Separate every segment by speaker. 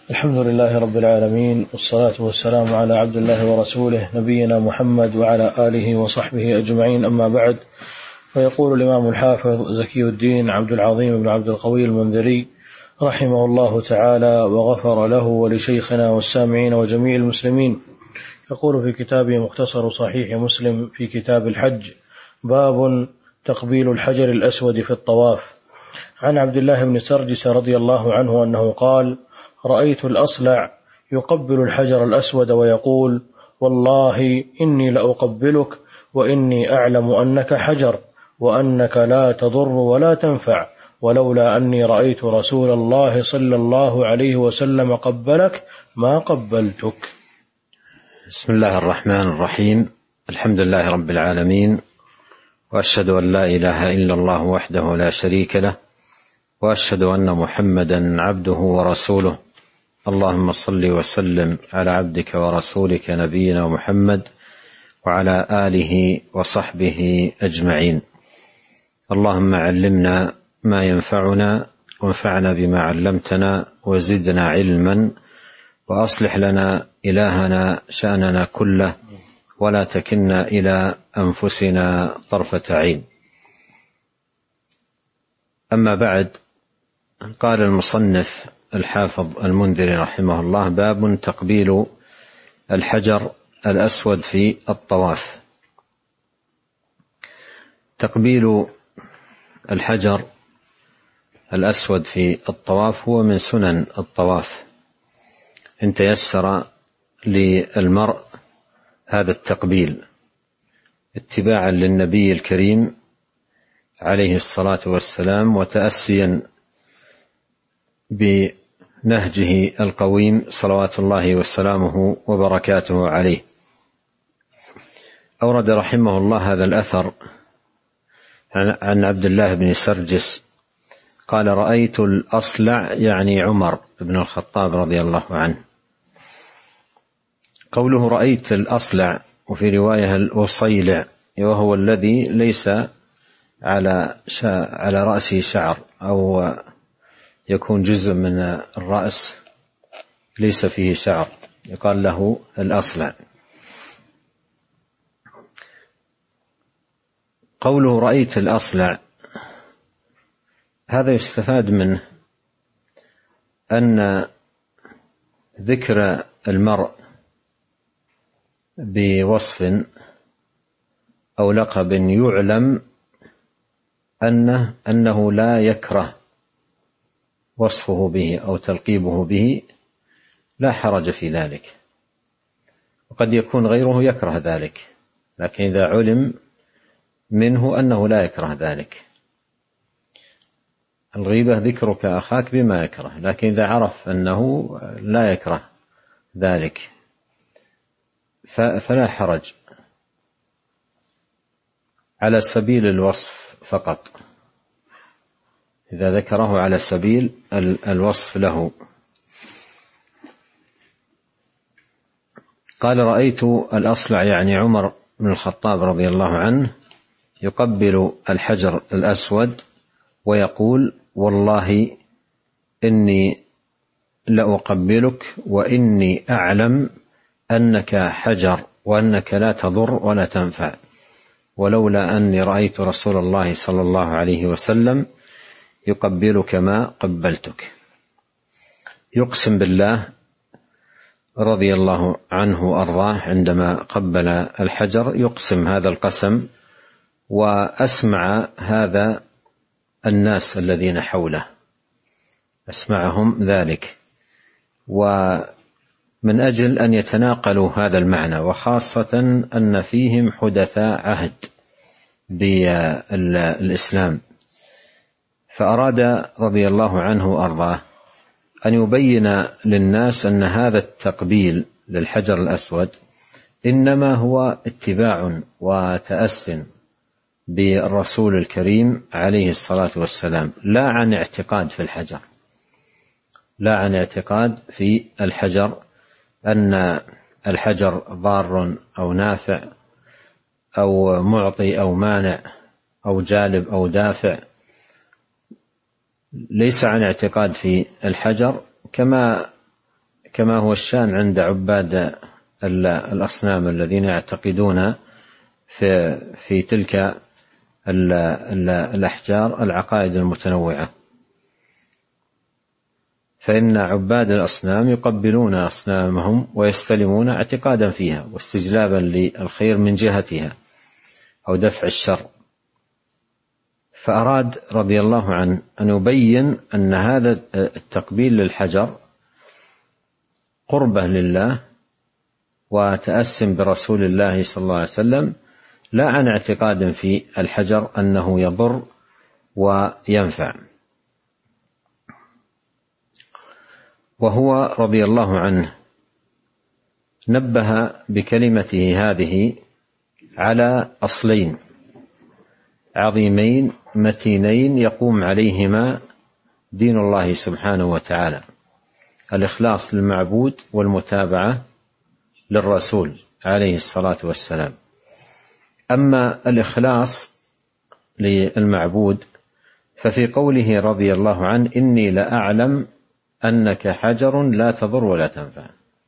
Speaker 1: الحمد لله رب العالمين، والصلاة والسلام على عبد الله ورسوله نبينا محمد وعلى آله وصحبه أجمعين، أما بعد. فيقول الإمام الحافظ زكي الدين عبد العظيم بن عبد القوي المنذري رحمه الله تعالى وغفر له ولشيخنا والسامعين وجميع المسلمين، يقول في كتابه مختصر صحيح مسلم في كتاب الحج: باب تقبيل الحجر الأسود في الطواف. عن عبد الله بن سرجس رضي الله عنه أنه قال: رأيت الأصلع يقبل الحجر الأسود ويقول: والله إني لأقبلك وإني أعلم أنك حجر وأنك لا تضر ولا تنفع، ولولا أني رأيت رسول الله صلى الله عليه وسلم قبلك ما قبلتك.
Speaker 2: بسم الله الرحمن الرحيم. الحمد لله رب العالمين، وأشهد أن لا إله إلا الله وحده لا شريك له، وأشهد أن محمدا عبده ورسوله. اللهم صل وسلم على عبدك ورسولك نبينا محمد وعلى آله وصحبه أجمعين. اللهم علمنا ما ينفعنا، وانفعنا بما علمتنا، وزدنا علما، وأصلح لنا إلهنا شأننا كله، ولا تكلنا إلى أنفسنا طرفة عين. أما بعد، قال المصنف الحافظ المنذري رحمه الله: باب تقبيل الحجر الأسود في الطواف. تقبيل الحجر الأسود في الطواف هو من سنن الطواف، إن تيسر للمرء هذا التقبيل اتباعا للنبي الكريم عليه الصلاة والسلام، وتأسيا بنهجه القويم صلوات الله وسلامه وبركاته عليه. أورد رحمه الله هذا الأثر عن عبد الله بن سرجس قال: رأيت الأصلع، يعني عمر بن الخطاب رضي الله عنه. قوله رأيت الأصلع، وفي رواية الأصيلع، وهو الذي ليس على رأسه شعر، أو يكون جزء من الرأس ليس فيه شعر، يقال له الأصلع. قوله رأيت الأصلع، هذا يستفاد منه أن ذكر المرء بوصف أو لقب يعلم أنه لا يكره وصفه به أو تلقيبه به، لا حرج في ذلك. وقد يكون غيره يكره ذلك، لكن إذا علم منه أنه لا يكره ذلك. الغيبة ذكرك أخاك بما يكره، لكن إذا عرف أنه لا يكره ذلك فلا حرج، على سبيل الوصف فقط، إذا ذكره على سبيل الوصف له. قال: رأيت الأصلع، يعني عمر بن الخطاب رضي الله عنه، يقبل الحجر الأسود ويقول: والله إني لأقبلك وإني أعلم أنك حجر وأنك لا تضر ولا تنفع، ولولا أني رأيت رسول الله صلى الله عليه وسلم يقبلك ما قبلتك. يقسم بالله رضي الله عنه وأرضاه عندما قبل الحجر، يقسم هذا القسم وأسمع هذا الناس الذين حوله، أسمعهم ذلك، ومن أجل أن يتناقلوا هذا المعنى، وخاصة أن فيهم حدثاء عهد بالإسلام، فأراد رضي الله عنه وأرضاه أن يبين للناس أن هذا التقبيل للحجر الأسود إنما هو اتباع وتأس بالرسول الكريم عليه الصلاة والسلام، لا عن اعتقاد في الحجر، لا عن اعتقاد في الحجر أن الحجر ضار أو نافع أو معطي أو مانع أو جالب أو دافع، ليس عن اعتقاد في الحجر، كما كما هو الشأن عند عباد الأصنام الذين يعتقدون في تلك الأحجار العقائد المتنوعة. فإن عباد الأصنام يقبلون أصنامهم ويستلمون اعتقادا فيها واستجلابا للخير من جهتها أو دفع الشر. فأراد رضي الله عنه أن يبين أن هذا التقبيل للحجر قربة لله وتأسم برسول الله صلى الله عليه وسلم، لا عن اعتقاد في الحجر أنه يضر وينفع. وهو رضي الله عنه نبه بكلمته هذه على أصلين عظيمين متينين يقوم عليهما دين الله سبحانه وتعالى: الإخلاص للمعبود والمتابعة للرسول عليه الصلاة والسلام. أما الإخلاص للمعبود ففي قوله رضي الله عنه: إني لأعلم أنك حجر لا تضر ولا تنفع.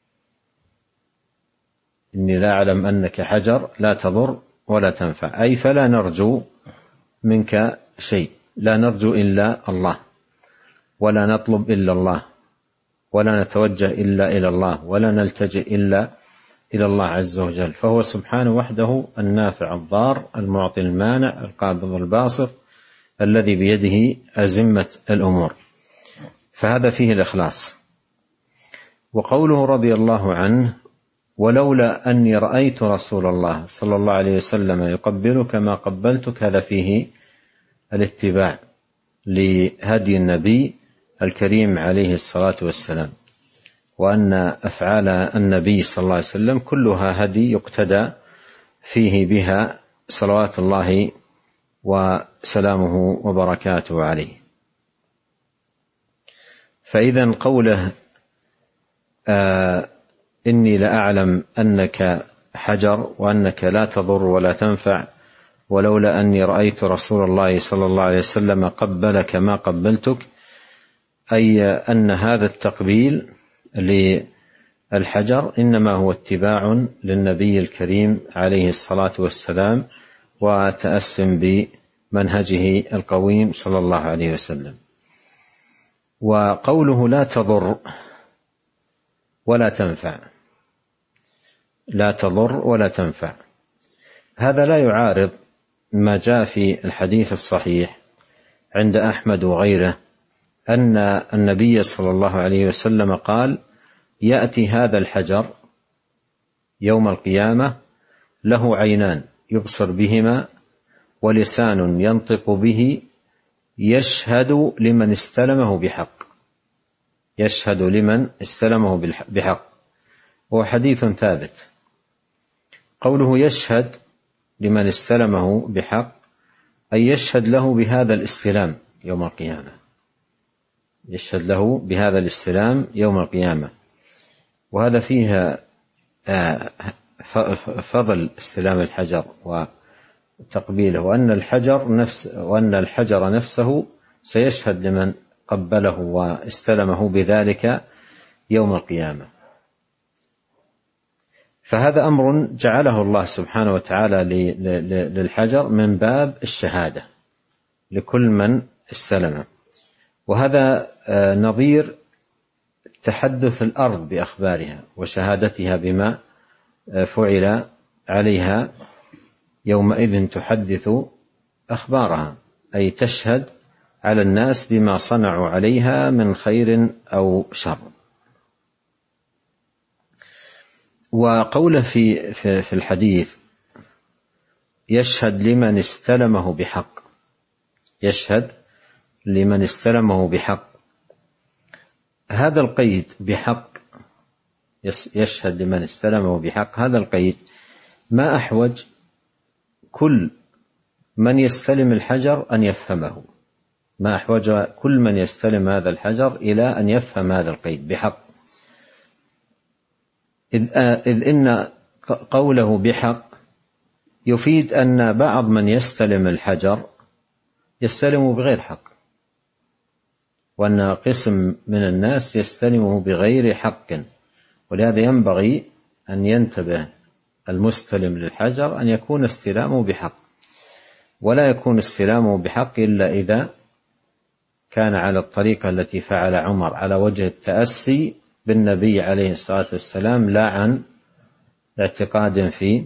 Speaker 2: إني لأعلم أنك حجر لا تضر ولا تنفع، أي فلا نرجو منك شيء، لا نرجو إلا الله، ولا نطلب إلا الله، ولا نتوجه إلا إلى الله، ولا نلتجئ إلا إلى الله عز وجل. فهو سبحانه وحده النافع الضار المعطي المانع القابض الباسط الذي بيده أزمة الأمور، فهذا فيه الإخلاص. وقوله رضي الله عنه: ولولا أني رأيت رسول الله صلى الله عليه وسلم يقبلك ما قبلتك، هذا فيه الاتباع لهدي النبي الكريم عليه الصلاة والسلام، وأن أفعال النبي صلى الله عليه وسلم كلها هدي يقتدى فيه بها صلوات الله وسلامه وبركاته عليه. فإذا قوله إني لأعلم أنك حجر وأنك لا تضر ولا تنفع، ولولا أني رأيت رسول الله صلى الله عليه وسلم قبلك ما قبلتك، أي أن هذا التقبيل للحجر إنما هو اتباع للنبي الكريم عليه الصلاة والسلام وتأسم بمنهجه القويم صلى الله عليه وسلم. وقوله لا تضر ولا تنفع، لا تضر ولا تنفع، هذا لا يعارض ما جاء في الحديث الصحيح عند أحمد وغيره أن النبي صلى الله عليه وسلم قال: يأتي هذا الحجر يوم القيامة له عينان يبصر بهما ولسان ينطق به، يشهد لمن استلمه بحق، يشهد لمن استلمه بحق. هو حديث ثابت. قوله يشهد لمن استلمه بحق أي يشهد له بهذا الاستلام يوم القيامة، يشهد له بهذا الاستلام يوم القيامة. وهذا فيها فضل استلام الحجر وتقبيله، وأن الحجر نفسه سيشهد لمن قبله واستلمه بذلك يوم القيامة. فهذا أمر جعله الله سبحانه وتعالى للحجر من باب الشهادة لكل من استلمه، وهذا نظير تحدث الأرض بأخبارها وشهادتها بما فعل عليها، يومئذ تحدث أخبارها، أي تشهد على الناس بما صنعوا عليها من خير أو شر. وقوله في الحديث يشهد لمن استلمه بحق، يشهد لمن استلمه بحق، هذا القيد بحق، يشهد لمن استلمه بحق، هذا القيد ما أحوج كل من يستلم الحجر أن يفهمه، ما أحوج كل من يستلم هذا الحجر إلى أن يفهم هذا القيد بحق، إذ إن قوله بحق يفيد أن بعض من يستلم الحجر يستلمه بغير حق، وأن قسم من الناس يستلمه بغير حق، ولهذا ينبغي أن ينتبه المستلم للحجر أن يكون استلامه بحق، ولا يكون استلامه بحق إلا إذا كان على الطريقة التي فعل عمر، على وجه التأسي بالنبي عليه الصلاة والسلام، لا عن اعتقاد في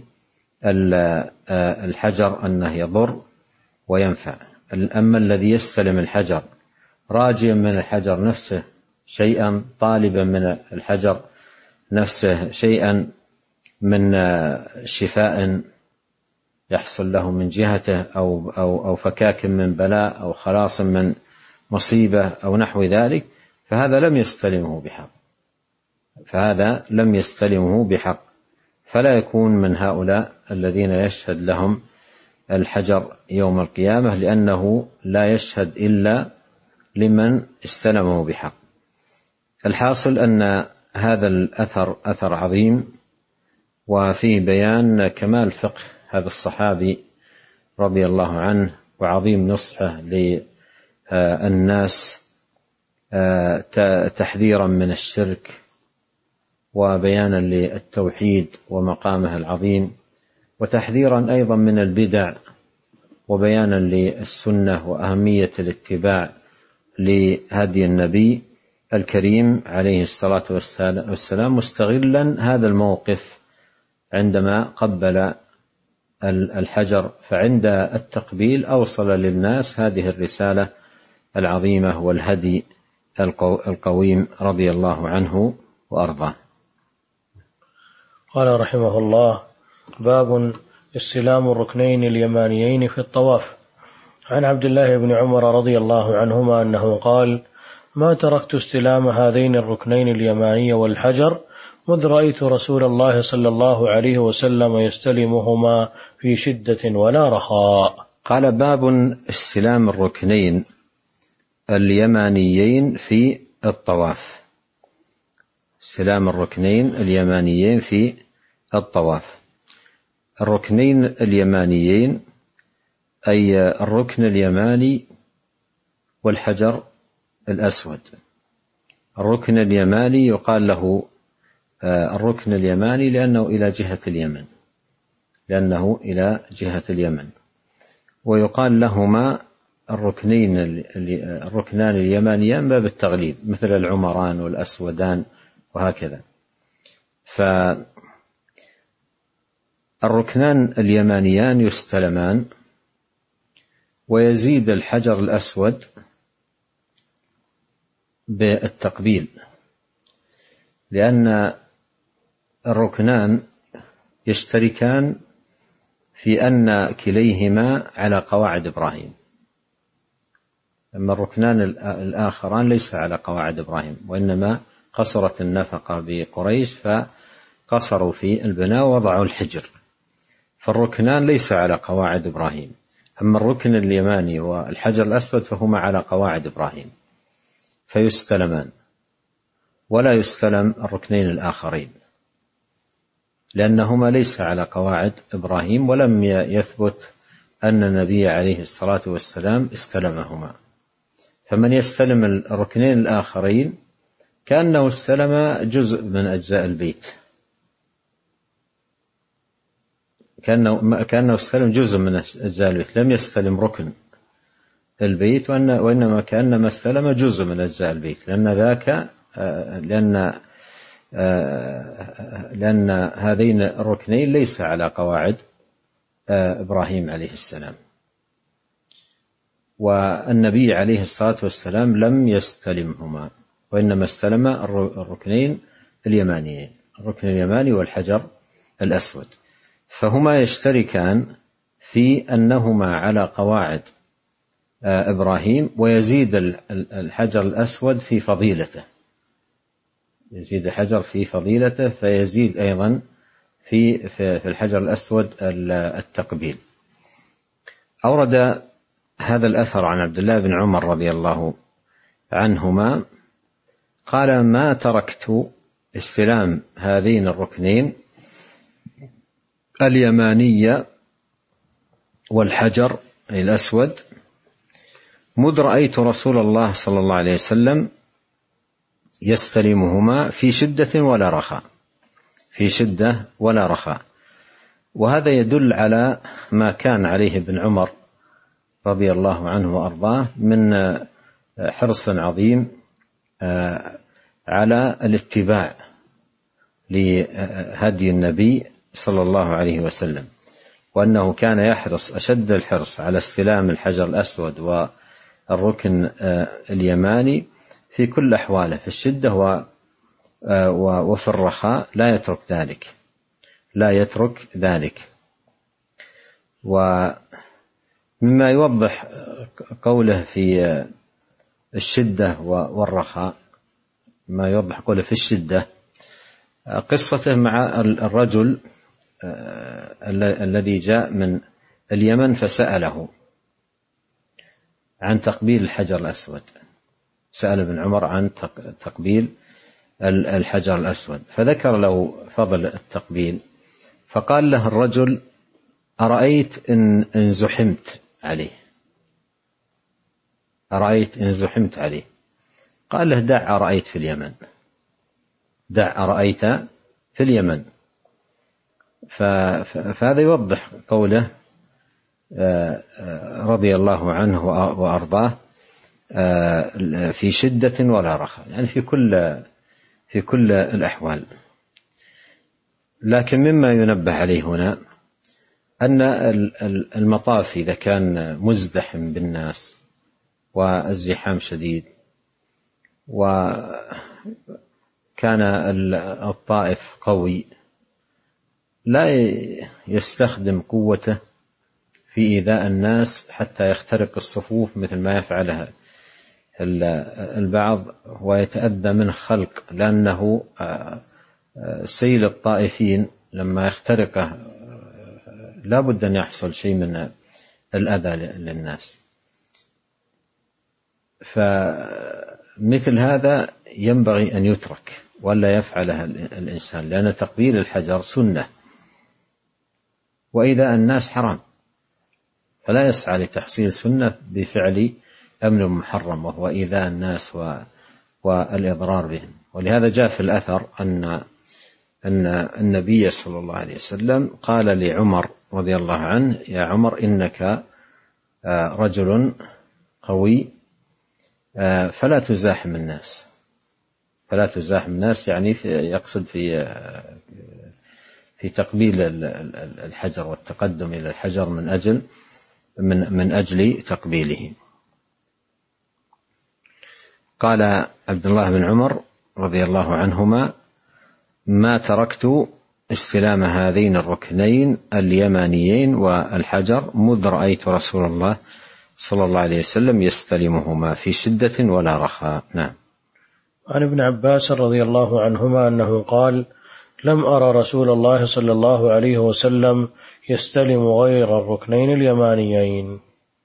Speaker 2: الحجر أنه يضر وينفع. أما الذي يستلم الحجر راجيا من الحجر نفسه شيئا، طالبا من الحجر نفسه شيئا من شفاء يحصل له من جهته أو فكاك من بلاء أو خلاص من مصيبة أو نحو ذلك، فهذا لم يستلمه بحق، فلا يكون من هؤلاء الذين يشهد لهم الحجر يوم القيامة، لأنه لا يشهد إلا لمن استلمه بحق. الحاصل أن هذا الأثر أثر عظيم، وفيه بيان كمال فقه هذا الصحابي رضي الله عنه، وعظيم نصحه للناس، تحذيرا من الشرك وبيانا للتوحيد ومقامه العظيم، وتحذيرا أيضا من البدع، وبيانا للسنة وأهمية الاتباع لهدي النبي الكريم عليه الصلاة والسلام، مستغلا هذا الموقف عندما قبل الحجر، فعند التقبيل أوصل للناس هذه الرسالة العظيمة والهدي القويم رضي الله عنه وأرضاه.
Speaker 1: قال رحمه الله: باب استلام الركنين اليمانيين في الطواف. عن عبد الله بن عمر رضي الله عنهما أنه قال: ما تركت استلام هذين الركنين اليماني والحجر مذ رأيت رسول الله صلى الله عليه وسلم يستلمهما في شدة ولا رخاء.
Speaker 2: قال: باب استلام الركنين اليمانيين في الطواف. استلام الركنين اليمانيين في الطواف. الركنين اليمانيين أي الركن اليماني والحجر الأسود. الركن اليماني يقال له الركن اليماني لأنه إلى جهة اليمن، ويقال لهما الركنان اليمانيان باب التغليب، مثل العمران والأسودان وهكذا. فالركنان اليمانيان يستلمان، ويزيد الحجر الأسود بالتقبيل، لأن الركنان يشتركان في أن كليهما على قواعد إبراهيم، أما الركنان الآخران ليس على قواعد إبراهيم، وإنما قصرت النفقة بقريش فقصروا في البناء ووضعوا الحجر، فالركنان ليس على قواعد إبراهيم. أما الركن اليماني والحجر الأسود فهما على قواعد إبراهيم فيستلمان، ولا يستلم الركنين الآخرين لأنهما ليس على قواعد إبراهيم، ولم يثبت أن النبي عليه الصلاة والسلام استلمهما. فمن يستلم الركنين الآخرين كأنه استلم جزء من أجزاء البيت، كأنه استلم جزء من أجزاء البيت، لم يستلم ركن البيت، وإنما كأنما استلم جزء من أجزاء البيت، لأن هذين الركنين ليس على قواعد إبراهيم عليه السلام، والنبي عليه الصلاة والسلام لم يستلمهما، وإنما استلم الركنين اليمانيين، الركن اليماني والحجر الأسود، فهما يشتركان في أنهما على قواعد إبراهيم، ويزيد الحجر الأسود في فضيلته، يزيد الحجر في فضيلته، فيزيد أيضا في الحجر الأسود التقبيل. أورد هذا الأثر عن عبد الله بن عمر رضي الله عنهما قال: ما تركت استلام هذين الركنين اليماني والحجر الأسود مذ رأيت رسول الله صلى الله عليه وسلم يستلمهما في شدة ولا رخاء. في شدة ولا رخاء. وهذا يدل على ما كان عليه ابن عمر رضي الله عنه وأرضاه من حرص عظيم على الاتباع لهدي النبي صلى الله عليه وسلم، وأنه كان يحرص أشد الحرص على استلام الحجر الأسود والركن اليماني في كل أحواله، في الشدة وفي الرخاء لا يترك ذلك. ومما يوضح قوله في الشدة والرخاء، ما يوضح قوله في الشدة قصته مع الرجل الذي جاء من اليمن فسأله عن تقبيل الحجر الأسود، سأل ابن عمر عن تقبيل الحجر الأسود، فذكر له فضل التقبيل، فقال له الرجل: أرأيت إن زحمت عليه؟ أرأيت إن زحمت عليه؟ قال له: دع أرأيت في اليمن، دع أرأيت في اليمن. فهذا يوضح قوله رضي الله عنه وأرضاه في شدة ولا رخاء، يعني في كل الأحوال. لكن مما ينبه عليه هنا أن المطاف إذا كان مزدحم بالناس والزحام شديد، وكان الطائف قوي، لا يستخدم قوته في إيذاء الناس حتى يخترق الصفوف مثل ما يفعلها البعض ويتأذى منه خلق، لأنه سيل الطائفين لما يخترقه لا بد أن يحصل شيء من الأذى للناس. فمثل هذا ينبغي أن يترك ولا يفعلها الإنسان، لأن تقبيل الحجر سنة وإيذاء الناس حرام، فلا يسعى لتحصيل سنة بفعل أمر محرم وهو إيذاء الناس والإضرار بهم. ولهذا جاء في الأثر أن النبي صلى الله عليه وسلم قال لعمر رضي الله عنه: يا عمر، إنك رجل قوي فلا تزاحم الناس. فلا تزاحم الناس يعني يقصد في تقبيل الحجر والتقدم إلى الحجر من أجل تقبيله. قال عبد الله بن عمر رضي الله عنهما: ما تركت استلام هذين الركنين اليمانيين والحجر مذ رأيت رسول الله صلى الله عليه وسلم يستلمهما في شدة ولا رخاء. نعم.
Speaker 1: عن ابن عباس رضي الله عنهما أنه قال: لم أرى رسول الله صلى الله عليه وسلم يستلم غير الركنين اليمانيين.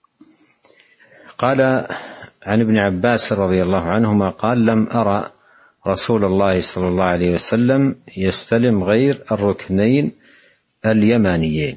Speaker 2: قال عن ابن عباس رضي الله عنهما قال: لم أرى رسول الله صلى الله عليه وسلم يستلم غير الركنين اليمانيين.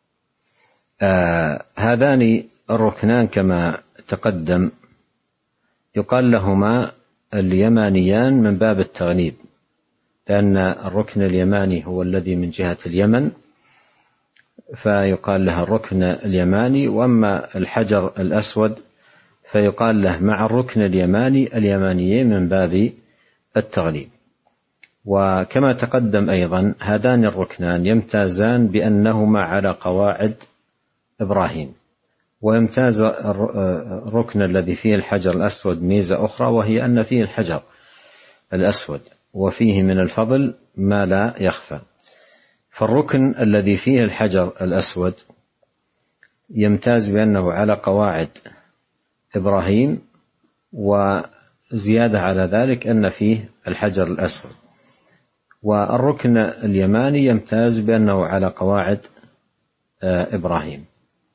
Speaker 2: هذان الركنان كما تقدم يقال لهما اليمانيان من باب التغليب، لأن الركن اليماني هو الذي من جهة اليمن فيقال له الركن اليماني، وأما الحجر الأسود فيقال له مع الركن اليمانيين من باب التغليب. وكما تقدم أيضا هذان الركنان يمتازان بأنهما على قواعد إبراهيم، ويمتاز الركن الذي فيه الحجر الأسود ميزة أخرى، وهي أن فيه الحجر الأسود وفيه من الفضل ما لا يخفى. فالركن الذي فيه الحجر الأسود يمتاز بأنه على قواعد إبراهيم، وزيادة على ذلك أن فيه الحجر الأسود. والركن اليماني يمتاز بأنه على قواعد إبراهيم.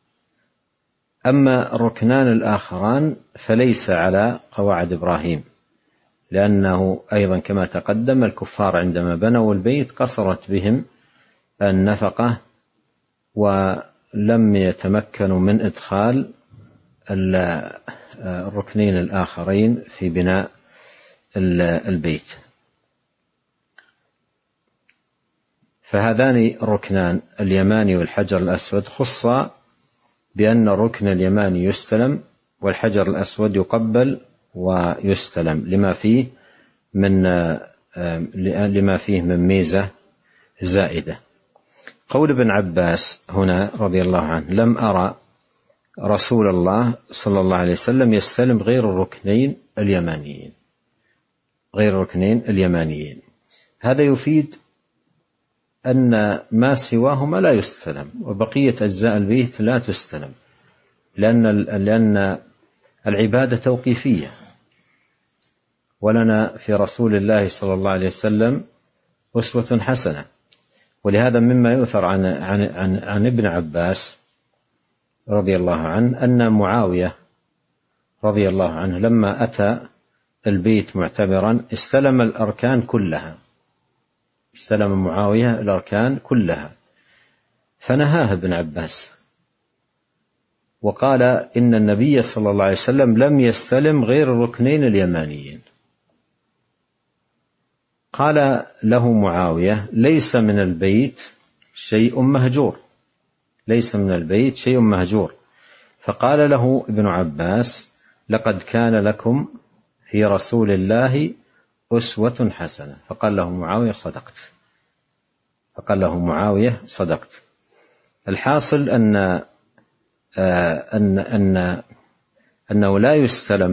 Speaker 2: أما الركنان الآخران فليس على قواعد إبراهيم، لأنه أيضا كما تقدم الكفار عندما بنوا البيت قصرت بهم النفقة ولم يتمكنوا من إدخال الركنين الآخرين في بناء البيت. فهذان الركنان اليماني والحجر الأسود خص بأن الركن اليماني يستلم والحجر الأسود يقبل ويستلم لما فيه من ميزة زائدة. قول ابن عباس هنا رضي الله عنه: لم أرى رسول الله صلى الله عليه وسلم يستلم غير الركنين اليمانيين. هذا يفيد أن ما سواهما لا يستلم، وبقية أجزاء البيت لا تستلم، لأن العبادة توقيفية، ولنا في رسول الله صلى الله عليه وسلم أسوة حسنة. ولهذا مما يؤثر عن ابن عباس رضي الله عنه أن معاوية رضي الله عنه لما أتى البيت معتبرا استلم معاوية الأركان كلها، فنهاه ابن عباس وقال إن النبي صلى الله عليه وسلم لم يستلم غير الركنين اليمانيين. قال له معاوية: ليس من البيت شيء مهجور. فقال له ابن عباس: لقد كان لكم في رسول الله أسوة حسنة. فقال له معاوية: صدقت. الحاصل أنه لا يستلم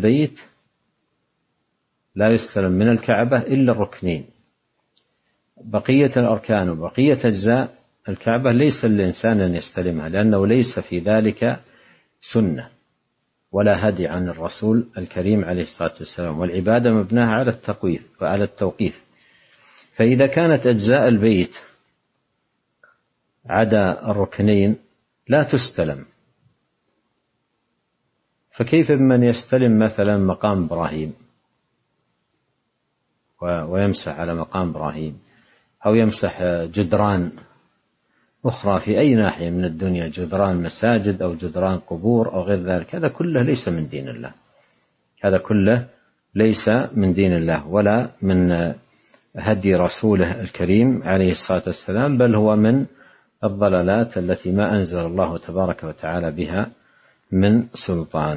Speaker 2: من الكعبة إلا الركنين. بقية الأركان وبقية أجزاء الكعبة ليس للإنسان أن يستلمها، لأنه ليس في ذلك سنة ولا هدي عن الرسول الكريم عليه الصلاة والسلام، والعبادة مبناها على التوقيف. فإذا كانت أجزاء البيت عدا الركنين لا تستلم، فكيف بمن يستلم مثلا مقام إبراهيم ويمسح على مقام إبراهيم، أو يمسح جدران أخرى في أي ناحية من الدنيا، جدران مساجد أو جدران قبور أو غير ذلك؟ هذا كله ليس من دين الله ولا من هدي رسوله الكريم عليه الصلاة والسلام، بل هو من الضلالات التي ما أنزل الله تبارك وتعالى بها من سلطان.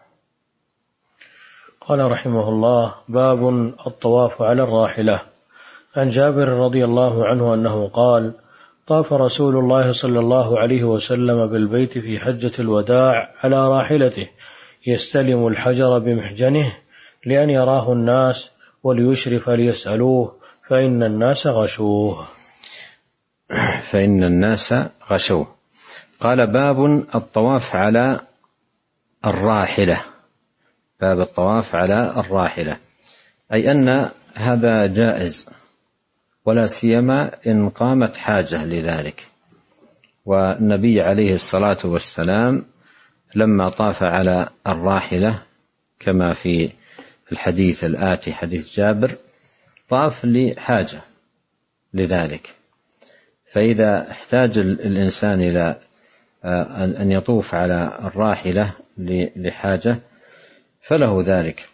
Speaker 1: قال رحمه الله: باب الطواف على الراحلة. عن جابر رضي الله عنه أنه قال: طاف رسول الله صلى الله عليه وسلم بالبيت في حجة الوداع على راحلته يستلم الحجر بمحجنه لأن يراه الناس وليشرف ليسألوه فإن الناس غشوه.
Speaker 2: قال: باب الطواف على الراحلة. باب الطواف على الراحلة، أي أن هذا جائز، ولا سيما إن قامت حاجة لذلك. والنبي عليه الصلاة والسلام لما طاف على الراحلة كما في الحديث الآتي حديث جابر طاف لحاجة لذلك، فإذا احتاج الإنسان إلى أن يطوف على الراحلة لحاجة فله ذلك.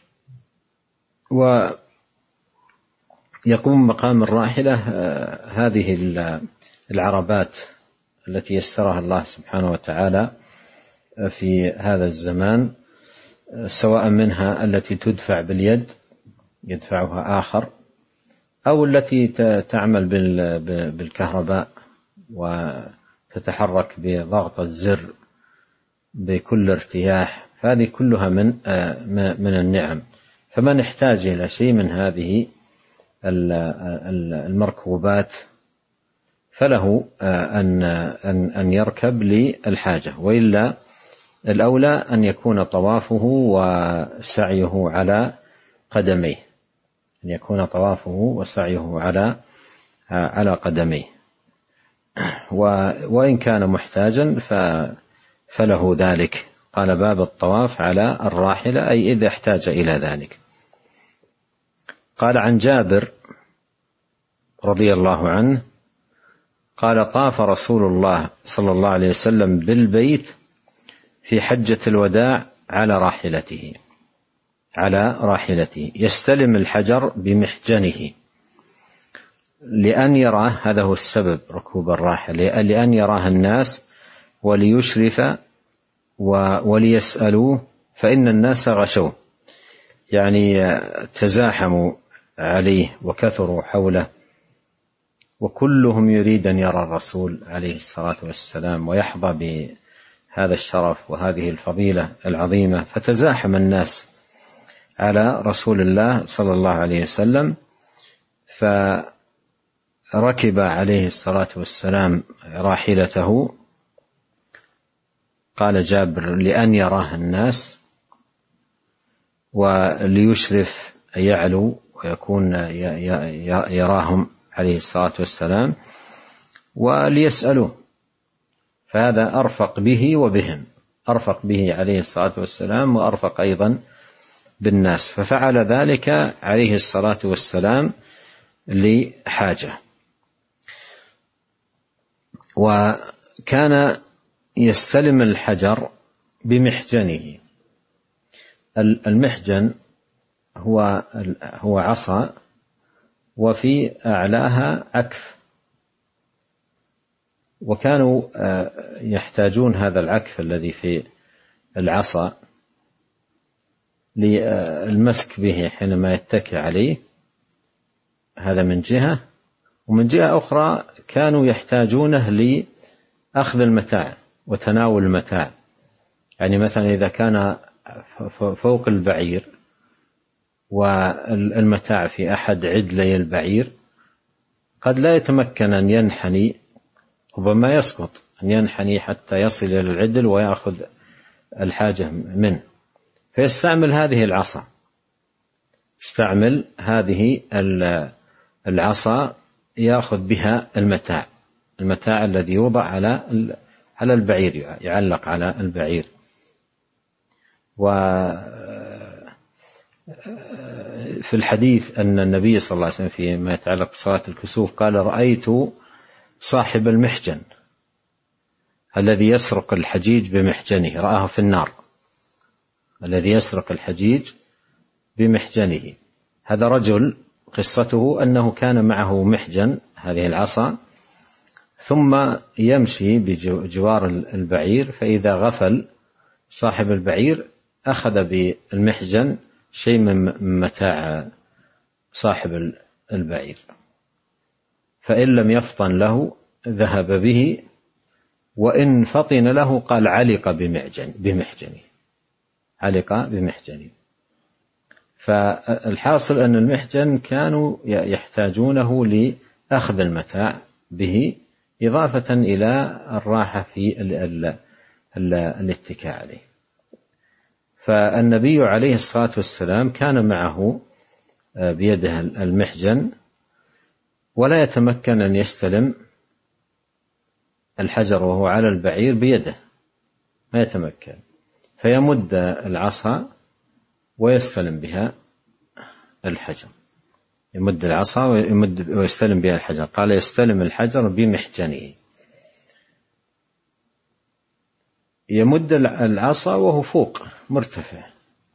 Speaker 2: ويقوم مقام الراحلة هذه العربات التي يسرها الله سبحانه وتعالى في هذا الزمان، سواء منها التي تدفع باليد يدفعها آخر، أو التي تعمل بالكهرباء وتتحرك بضغطة زر بكل ارتياح، هذه كلها من النعم. فمن احتاج إلى شيء من هذه المركوبات فله أن يركب للحاجة، وإلا الأولى أن يكون طوافه وسعيه على قدميه، وإن كان محتاجا فله ذلك. قال: باب الطواف على الراحلة، أي إذا احتاج إلى ذلك. قال: عن جابر رضي الله عنه قال: طاف رسول الله صلى الله عليه وسلم بالبيت في حجة الوداع على راحلته يستلم الحجر بمحجنه. لأن يراه، هذا هو السبب ركوب الراحل، لأن يراه الناس وليشرف وليسألوه، فإن الناس غشوه، يعني تزاحموا عليه وكثروا حوله، وكلهم يريد أن يرى الرسول عليه الصلاة والسلام ويحظى بهذا الشرف وهذه الفضيلة العظيمة، فتزاحم الناس على رسول الله صلى الله عليه وسلم، فركب عليه الصلاة والسلام راحلته، قال جابر لأن يراه الناس وليشرف يعلو ويكون يراهم عليه الصلاة والسلام وليسألوه، فهذا أرفق به وبهم، أرفق به عليه الصلاة والسلام وأرفق أيضا بالناس، ففعل ذلك عليه الصلاة والسلام لحاجة. وكان يستلم الحجر بمحجنه. المحجن هو عصا وفي أعلاها عكف، وكانوا يحتاجون هذا العكف الذي في العصا للمسك به حينما يتكئ عليه، هذا من جهة، ومن جهة أخرى كانوا يحتاجونه لأخذ المتاع وتناول المتاع، يعني مثلا إذا كان فوق البعير والمتاع في أحد عدلي البعير قد لا يتمكن أن ينحني، ربما يسقط، أن ينحني حتى يصل إلى العدل ويأخذ الحاجة منه، فيستعمل هذه العصا، يستعمل هذه العصا يأخذ بها المتاع الذي يوضع على البعير، يعلق على البعير. وفي الحديث أن النبي صلى الله عليه وسلم فيما يتعلق بصلاة الكسوف قال رأيت صاحب المحجن الذي يسرق الحجيج بمحجنه، رآه في النار، الذي يسرق الحجيج بمحجنه. هذا رجل قصته أنه كان معه محجن، هذه العصا، ثم يمشي بجوار البعير، فإذا غفل صاحب البعير أخذ بالمحجن شيء من متاع صاحب البعير، فإن لم يفطن له ذهب به، وإن فطن له قال علق بمحجنه، علق بمحجنه. فالحاصل أن المحجن كانوا يحتاجونه لأخذ المتاع به، إضافة إلى الراحة في الاتكاء عليه. فالنبي عليه الصلاة والسلام كان معه بيده المحجن، ولا يتمكن أن يستلم الحجر وهو على البعير بيده، ما يتمكن، فيمد العصا ويستلم بها الحجر، يمد العصا ويستلم بها الحجر، قال يستلم الحجر بمحجنه، يمد العصا وهو فوق مرتفع.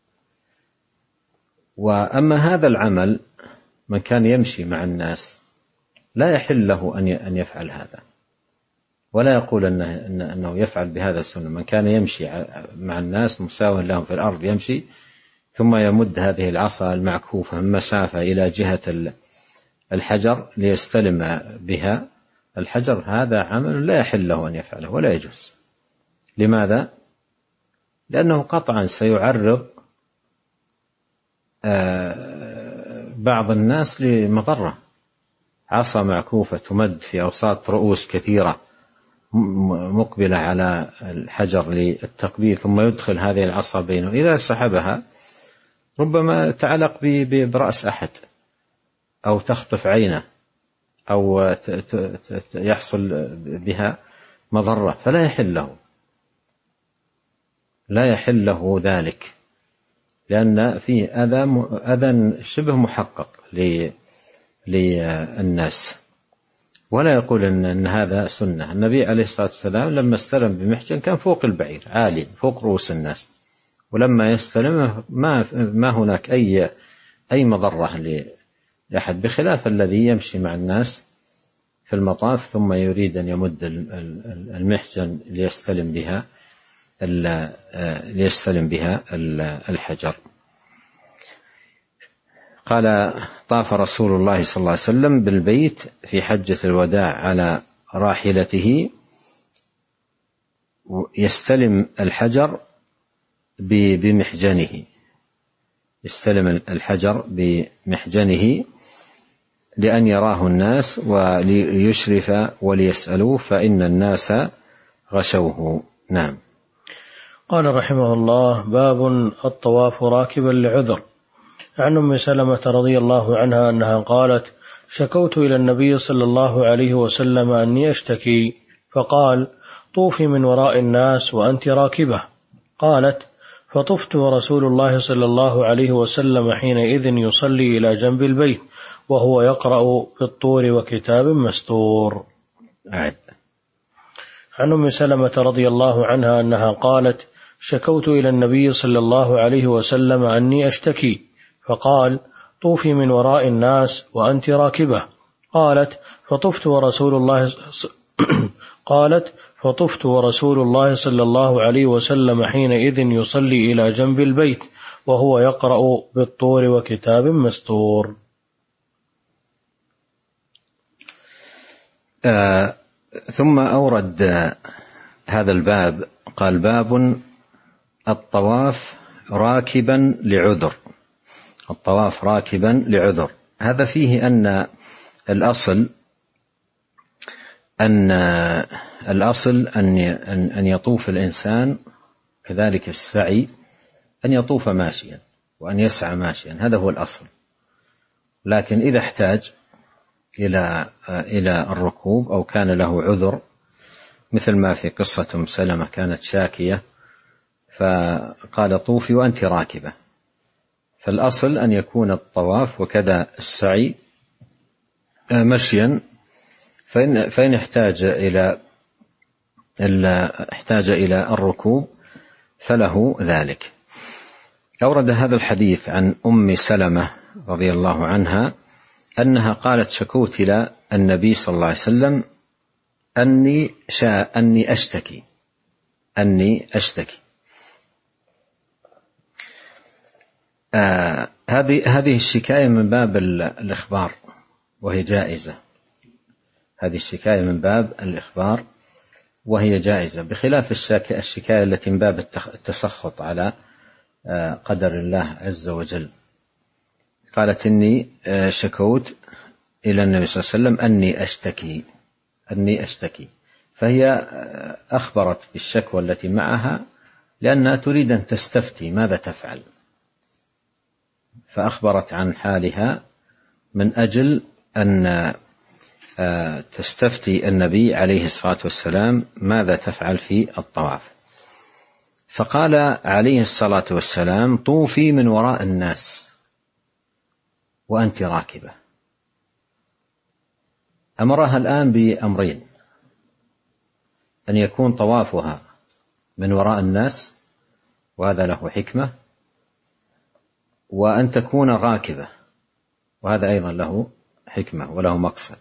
Speaker 2: وأما هذا العمل من كان يمشي مع الناس لا يحل له أن يفعل هذا، ولا يقول أنه يفعل بهذا السنة. من كان يمشي مع الناس مساو لهم في الأرض يمشي ثم يمد هذه العصا المعكوفة من مسافة إلى جهة الحجر ليستلم بها الحجر، هذا عمل لا يحل له أن يفعله ولا يجوز. لماذا؟ لأنه قطعا سيعرض بعض الناس لمضرة. عصا معكوفة تمد في أوساط رؤوس كثيرة مقبلة على الحجر للتقبيل، ثم يدخل هذه العصا بينه، إذا سحبها ربما تعلق برأس أحد أو تخطف عينه أو يحصل بها مضرة، فلا يحل له، لا يحل له ذلك، لأن فيه أذى شبه محقق للناس. ولا يقول إن هذا سنة. النبي عليه الصلاة والسلام لما استلم بمحجن كان فوق البعير عالي فوق رؤوس الناس، ولما يستلمه ما هناك أي مضرة أحد، بخلاف الذي يمشي مع الناس في المطاف ثم يريد أن يمد المحجن ليستلم بها الحجر. قال: طاف رسول الله صلى الله عليه وسلم بالبيت في حجة الوداع على راحلته يستلم الحجر بمحجنه، يستلم الحجر بمحجنه لأن يراه الناس وليشرف وليسألوه، فإن الناس غشوه. نعم.
Speaker 1: قال رحمه الله: باب الطواف راكبا لعذر. عن أم سلمة رضي الله عنها أنها قالت: شكوت إلى النبي صلى الله عليه وسلم أني أشتكي، فقال: طوفي من وراء الناس وأنت راكبة. قالت: فطفت ورسول الله صلى الله عليه وسلم حينئذ يصلي إلى جنب البيت وهو يقرأ بالطور وكتاب مستور. عن أم سلمة رضي الله عنها أنها قالت: شكوت إلى النبي صلى الله عليه وسلم أني أشتكي، فقال: طوفي من وراء الناس وأنت راكبة. قالت: فطفت ورسول الله صلى الله عليه وسلم حينئذ يصلي إلى جنب البيت وهو يقرأ بالطور وكتاب مستور.
Speaker 2: ثم أورد هذا الباب، قال: باب الطواف راكبا لعذر. الطواف راكبا لعذر، هذا فيه أن الأصل أن يطوف الإنسان، كذلك السعي أن يطوف ماشيا وأن يسعى ماشيا، هذا هو الأصل. لكن إذا احتاج إلى الركوب أو كان له عذر، مثل ما في قصة أم سلمة كانت شاكية فقال: طوفي وأنت راكبة، فالأصل أن يكون الطواف وكذا السعي مشيا، فإن احتاج إلى الركوب فله ذلك. أورد هذا الحديث عن أم سلمة رضي الله عنها أنها قالت: شكوت إلى النبي صلى الله عليه وسلم أني أشتكي. هذه الشكاية من باب الإخبار وهي جائزة. هذه الشكاية من باب الإخبار وهي جائزة، بخلاف الشكاية التي من باب التسخط على قدر الله عز وجل. قالت: إني شكوت إلى النبي صلى الله عليه وسلم أني أشتكي، فهي أخبرت بالشكوى التي معها لأنها تريد أن تستفتي ماذا تفعل، فأخبرت عن حالها من أجل أن تستفتي النبي عليه الصلاة والسلام ماذا تفعل في الطواف. فقال عليه الصلاة والسلام: طوفي من وراء الناس وأنت راكبة. أمرها الآن بأمرين: أن يكون طوافها من وراء الناس وهذا له حكمة، وأن تكون راكبة وهذا أيضا له حكمة وله مقصد.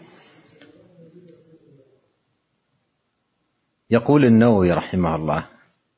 Speaker 2: يقول النووي رحمه الله: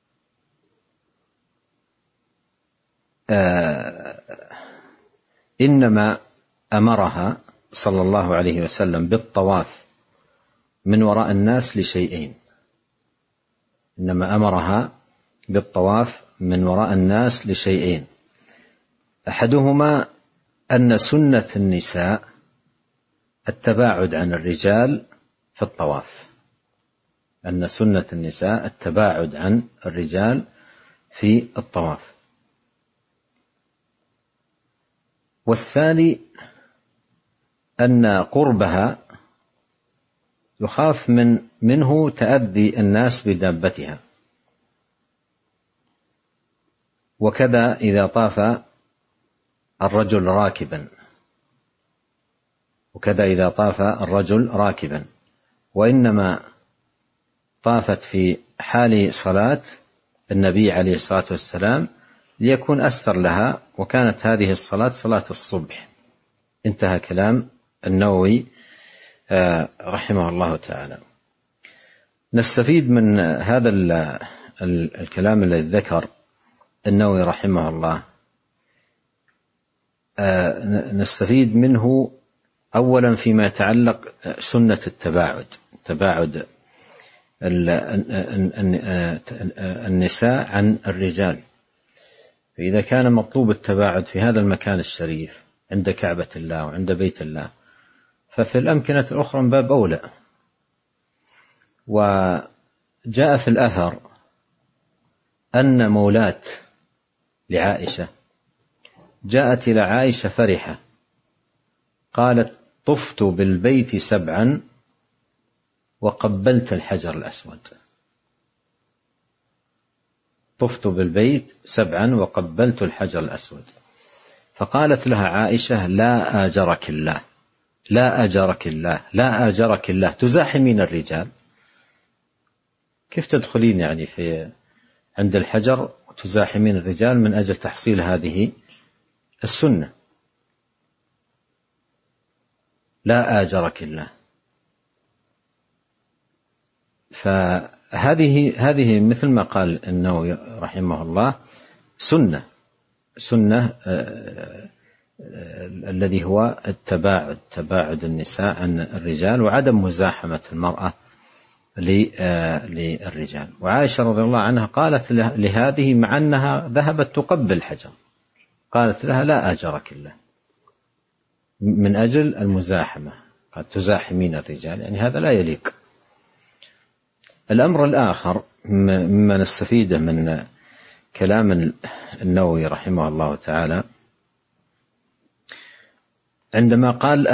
Speaker 2: إنما أمرها صلى الله عليه وسلم بالطواف من وراء الناس لشيئين. إنما أمرها بالطواف من وراء الناس لشيئين: أحدهما أن سنة النساء التباعد عن الرجال في الطواف، أن سنة النساء التباعد عن الرجال في الطواف. والثاني أن قربها يخاف منه تأذي الناس بدابتها، وكذا إذا طاف الرجل راكبا، وإنما طافت في حال صلاة النبي عليه الصلاة والسلام ليكون أستر لها، وكانت هذه الصلاة صلاة الصبح، انتهى كلام النووي رحمه الله تعالى. نستفيد من هذا الكلام الذي ذكر النووي رحمه الله، نستفيد منه أولا فيما يتعلق سنة تباعد النساء عن الرجال. فإذا كان مطلوب التباعد في هذا المكان الشريف عند كعبة الله وعند بيت الله، ففي الأمكنة الأخرى من باب أولى. وجاء في الأثر أن مولاة لعائشة جاءت إلى عائشة فرحة، قالت: طفت بالبيت 7 وقبلت الحجر الأسود. طفت بالبيت 7 وقبلت الحجر الأسود. فقالت لها عائشة: لا آجرك الله، لا آجرك الله، لا آجرك الله، تزاحمين الرجال؟ كيف تدخلين يعني في عند الحجر وتزاحمين الرجال من أجل تحصيل هذه السنة؟ لا آجرك الله. فهذه مثل ما قال النووي رحمه الله سنة الذي هو تباعد النساء عن الرجال وعدم مزاحمة المرأة للرجال. وعائشة رضي الله عنها قالت لهذه مع أنها ذهبت تقبل الحجر، قالت لها: لا آجرك الله، من أجل المزاحمة، قد تزاحمين الرجال، يعني هذا لا يليق. الأمر الآخر مما نستفيده من كلام النووي رحمه الله تعالى، عندما قال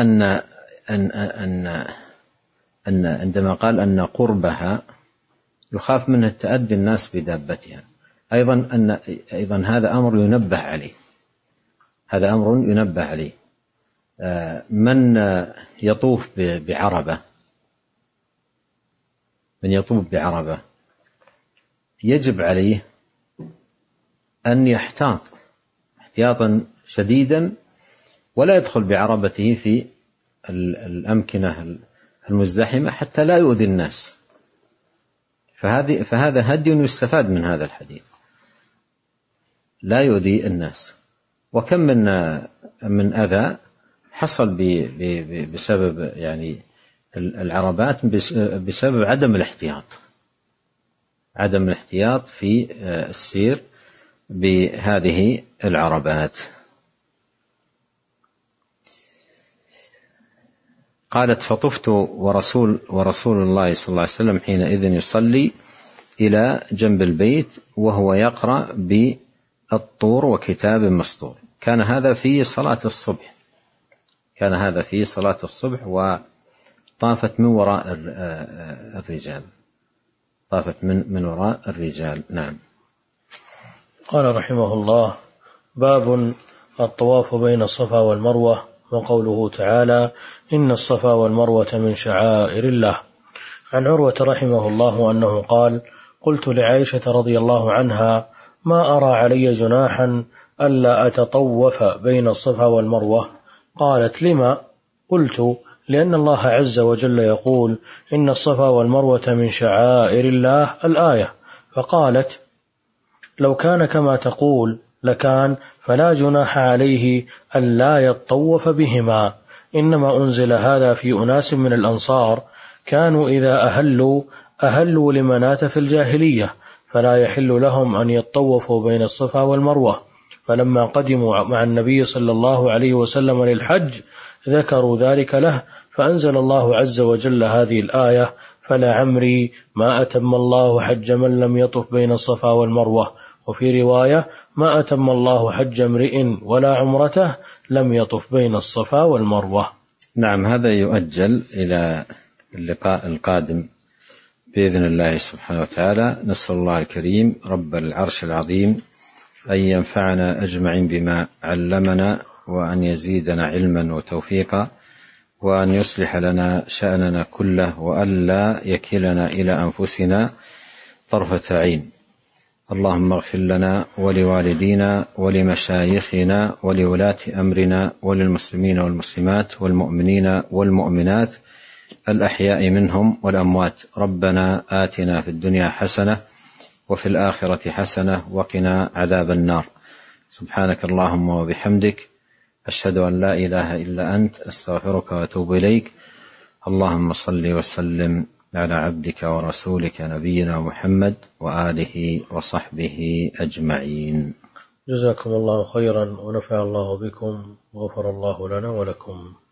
Speaker 2: عندما قال أن قربها يخاف منه تأذي الناس بدابتها، أيضا هذا أمر ينبه عليه، هذا أمر ينبه عليه. من يطوف بعربة يجب عليه أن يحتاط احتياطا شديدا ولا يدخل بعربته في الأمكنة المزدحمة حتى لا يؤذي الناس. فهذا هدي يستفاد من هذا الحديث، لا يؤذي الناس. وكم من أذى حصل بسبب يعني العربات بسبب عدم الاحتياط في السير بهذه العربات. قالت: فطفت ورسول الله صلى الله عليه وسلم حينئذ يصلي إلى جنب البيت وهو يقرأ بالطور وكتاب مسطور. كان هذا في صلاة الصبح، وطافت من وراء الرجال. نعم.
Speaker 1: قال رحمه الله: باب الطواف بين الصفا والمروة، وقوله تعالى: إن الصفا والمروة من شعائر الله. عن عروة رحمه الله أنه قال: قلت لعائشة رضي الله عنها: ما أرى علي جناحا ألا أتطوف بين الصفا والمروة؟ قالت: لما؟ قلت: لأن الله عز وجل يقول: إن الصفا والمروة من شعائر الله، الآية. فقالت: لو كان كما تقول لكان، فلا جناح عليه ألا يطوف بهما، إنما أنزل هذا في أناس من الأنصار كانوا إذا أهلوا لمناة في الجاهلية، فلا يحل لهم أن يطوفوا بين الصفا والمروة. فلما قدموا مع النبي صلى الله عليه وسلم للحج ذكروا ذلك له، فأنزل الله عز وجل هذه الآية: فلا عمري ما أتم الله حج من لم يطف بين الصفا والمروة. وفي رواية: ما أتم الله حج امرئ ولا عمرته لم يطف بين الصفا والمروة.
Speaker 2: نعم، هذا يؤجل إلى اللقاء القادم بإذن الله سبحانه وتعالى. نسأل الله الكريم رب العرش العظيم أن ينفعنا أجمعين بما علمنا، وأن يزيدنا علما وتوفيقا، وأن يصلح لنا شأننا كله، وأن لا يكلنا إلى أنفسنا طرفة عين. اللهم اغفر لنا ولوالدينا ولمشايخنا ولولاة أمرنا وللمسلمين والمسلمات والمؤمنين والمؤمنات الأحياء منهم والأموات. ربنا آتنا في الدنيا حسنة وفي الآخرة حسنة وقنا عذاب النار. سبحانك اللهم وبحمدك، أشهد أن لا إله إلا أنت، أستغفرك وأتوب إليك. اللهم صل وسلم على عبدك ورسولك نبينا محمد وآله وصحبه أجمعين.
Speaker 1: جزاكم الله خيرا ونفع الله بكم وغفر الله لنا ولكم.